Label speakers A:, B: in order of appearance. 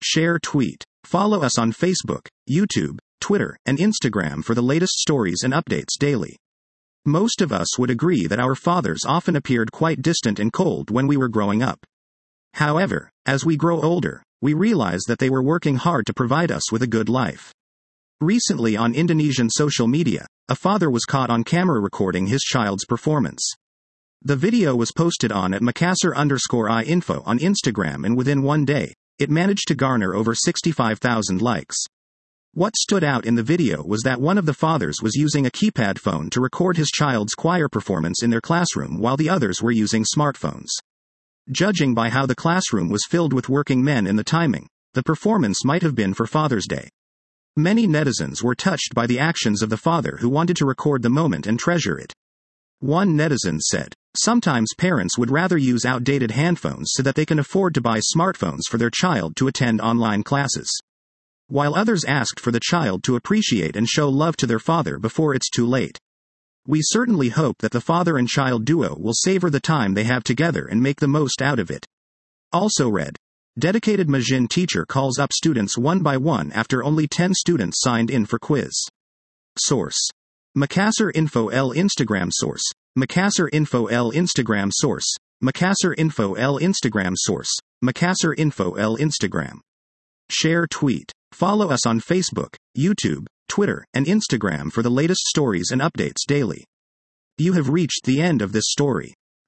A: Share tweet. Follow us on Facebook, YouTube, Twitter, and Instagram for the latest stories and updates daily. Most of us would agree that our fathers often appeared quite distant and cold when we were growing up. However, as we grow older, we realize that they were working hard to provide us with a good life. Recently on Indonesian social media, a father was caught on camera recording his child's performance. The video was posted on @Makassar_info on Instagram, and within one day, it managed to garner over 65,000 likes. What stood out in the video was that one of the fathers was using a keypad phone to record his child's choir performance in their classroom while the others were using smartphones. Judging by how the classroom was filled with working men and the timing, the performance might have been for Father's Day. Many netizens were touched by the actions of the father who wanted to record the moment and treasure it. One netizen said, "Sometimes parents would rather use outdated handphones so that they can afford to buy smartphones for their child to attend online classes." While others asked for the child to appreciate and show love to their father before it's too late. We certainly hope that the father and child duo will savor the time they have together and make the most out of it. Also read, dedicated Majin teacher calls up students one by one after only 10 students signed in for quiz. Source: Makassar Info L Instagram source: Makassar Info L Instagram source: Makassar Info L Instagram source: Makassar Info L Instagram. Share tweet. Follow us on Facebook, YouTube, Twitter, and Instagram for the latest stories and updates daily. You have reached the end of this story.